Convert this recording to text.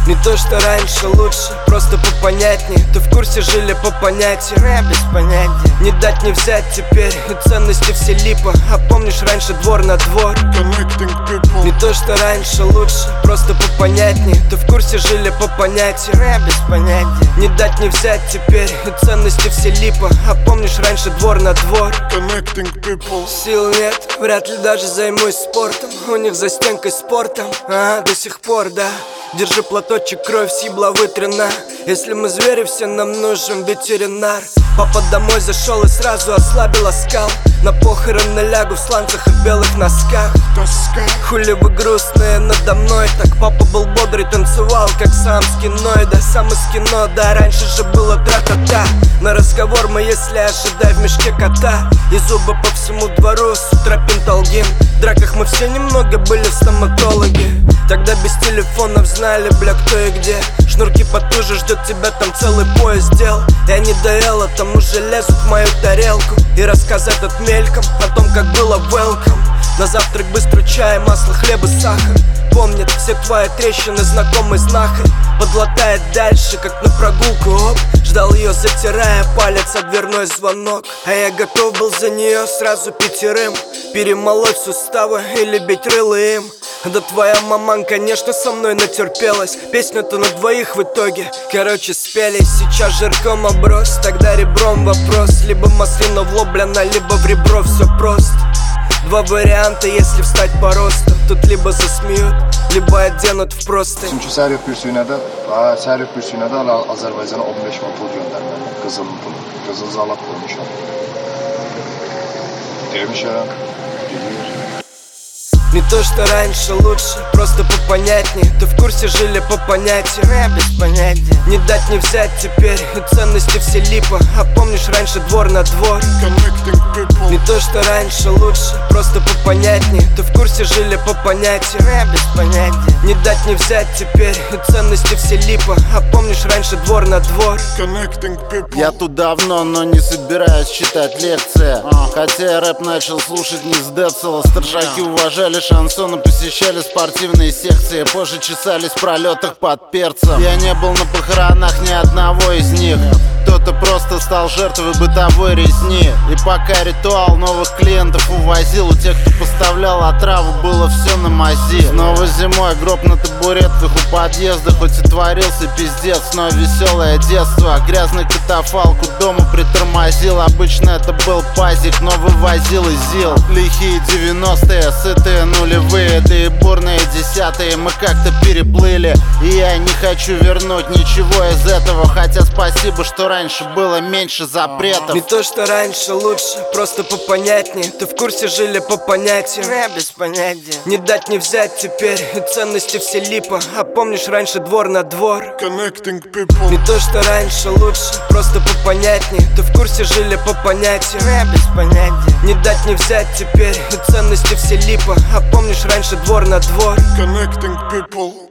Не то что раньше, лучше, просто попонятнее. Ты в курсе, жили по понятиям, я без понятия. Не дать не взять теперь, и ценности все липа. А помнишь раньше двор на двор? Не то что раньше, лучше, просто попонятнее. Ты в курсе, жили по понятиям, я без понятия. Не дать не взять теперь, и ценности все липа. А помнишь раньше двор на двор? Сил нет, вряд ли даже займусь спортом. У них за стенкой спортом, до сих пор, да. Держи платочек, кровь съебла вытрена. Если мы звери, все нам нужен ветеринар. Папа домой зашел и сразу ослабил оскал. На похороны лягу в сланцах и в белых носках. Хули вы грустные надо мной. Так папа был бодрый, танцевал, как сам с кино. И да, сам из кино, да, раньше же было тра-та-та. На разговор мы, если ожидай в мешке кота. И зубы по всему двору, с утра пенталгин. В драках мы все немного были стоматологи. Тогда без телефонов знали, бля, кто и где. Шнурки потуже, ждет тебя там целый поезд дел. Я не доела, там уже лезут в мою тарелку. И рассказать от мельком о том, как было welcome. На завтрак быстро чай, масло, хлеб и сахар. Помнят все твои трещины, знакомый знахарь. Подлатает дальше, как на прогулку, оп. Ждал ее, затирая палец о дверной звонок. А я готов был за нее сразу 5. Перемолоть суставы или бить рыло им. Да твоя маман, конечно, со мной натерпелась. Песню-то на двоих в итоге, короче, спелись. Сейчас жирком оброс, тогда ребром вопрос. Либо маслина в лоб, либо в ребро, все просто. Два варианта, если встать по росту. Тут либо засмеют, lибо оденут в простынь. Çünkü Serif Pürsü'ne de Azerbaycan'a 15 bin pul gönderdi. Kızıl pul, kızıl zalat koymuşlar. Demiş ya, biliyor. Не то что раньше, лучше, просто попонятнее. Ты в курсе, жили по понятиям, я без понятия. Не дать не взять теперь, и ценности все липа. А помнишь раньше двор на двор? Не то что раньше, лучше, просто попонятнее. Ты в курсе, жили по понятиям, я без понятия. Не дать не взять теперь, и ценности все липа. А помнишь раньше двор на двор? Я тут давно, но не собираюсь читать лекции. Хотя я рэп начал слушать не с Децела. Старшаки уважали шансоны, посещали спортивные секции. Позже чесались в пролетах под перцем. Я не был на похоронах ни одного из них. Кто-то просто стал жертвой бытовой резни. И пока ритуал новых клиентов увозил, у тех, кто поставлял отраву, было все на мази. Снова зимой гроб на табуретках у подъезда. Хоть и творился пиздец, но веселое детство. Грязный катафалк у дома притормозил. Обычно это был пазик, но вывозил из ЗИЛ. Лихие 90-е, сытые нулевые, да и бурные десятые мы как-то переплыли. И я не хочу вернуть ничего из этого. Хотя спасибо, что раньше было меньше запретов. Не то что раньше, лучше, просто попонятнее. Ты в курсе, жили по понятиям, я без понятия. Не дать не взять теперь, и ценности все липа. А помнишь раньше двор на двор? Не то что раньше, лучше, просто попонятнее. Ты в курсе, жили по понятиям, я без понятия. Не дать не взять теперь, и ценности все липа. А помнишь раньше двор на двор? Connecting people.